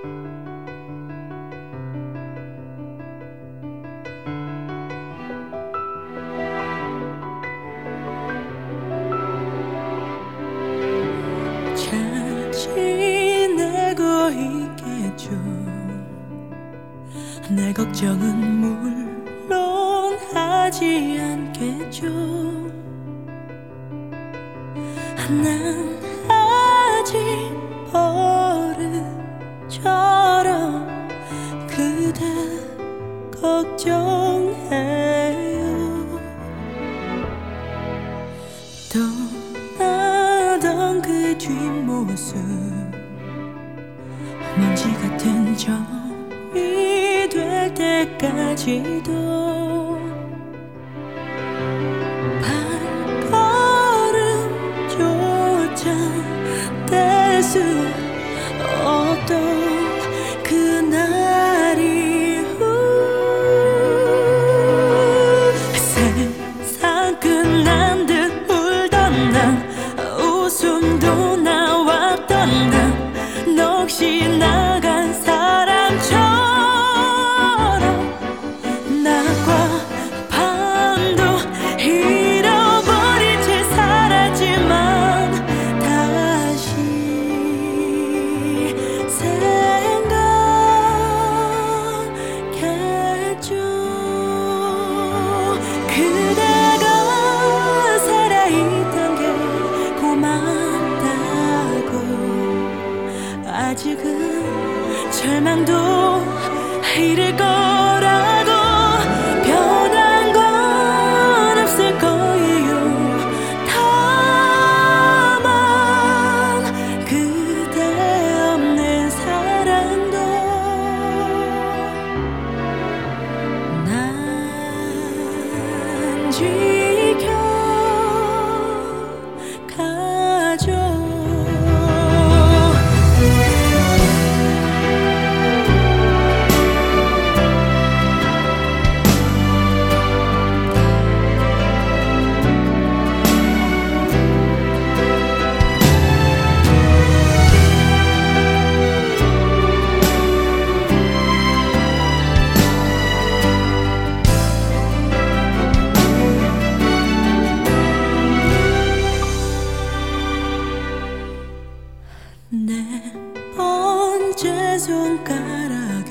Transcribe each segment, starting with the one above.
잘 지내고 있겠죠. 내 걱정은 물론 하지 않겠죠. 난 아직 버릇처럼 그대 걱정해요. 떠나던 그 뒷모습 먼지 같은 점이 될 때까지도 발걸음조차 뗄 수 없던 그날이 세상 끝난 듯 울던 난 웃음도 나왔던 난 넋이 나간 사람처럼 낮과 밤도 잃어버린 채 살았지만 다시 생각했죠. 그대가 살아있던 게 고맙다고. 아직은 절망도 이를 거라고. 변한 건 없을 거예요. 다만 그대 없는 사랑도 난 지켜가죠. 네 번째 손가락을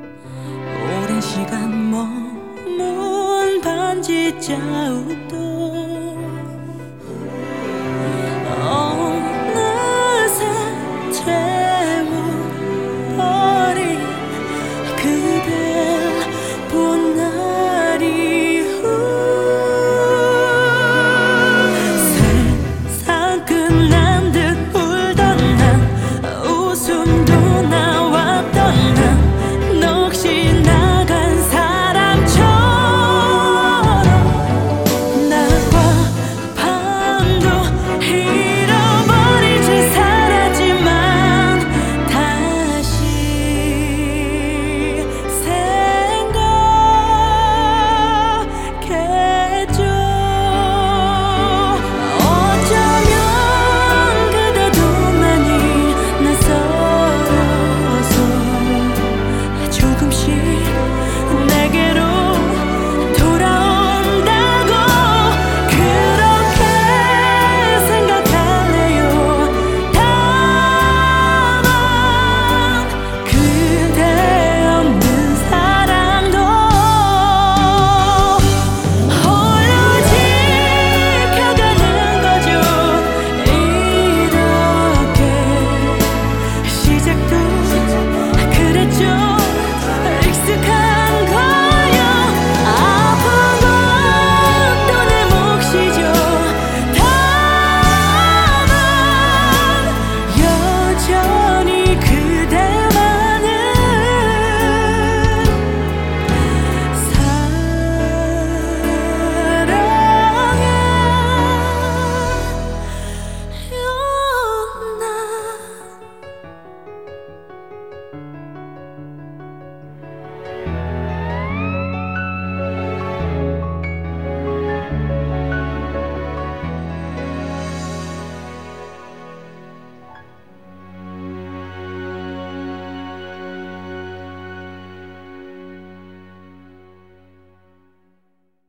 오랜 시간 머문 반지 자욱도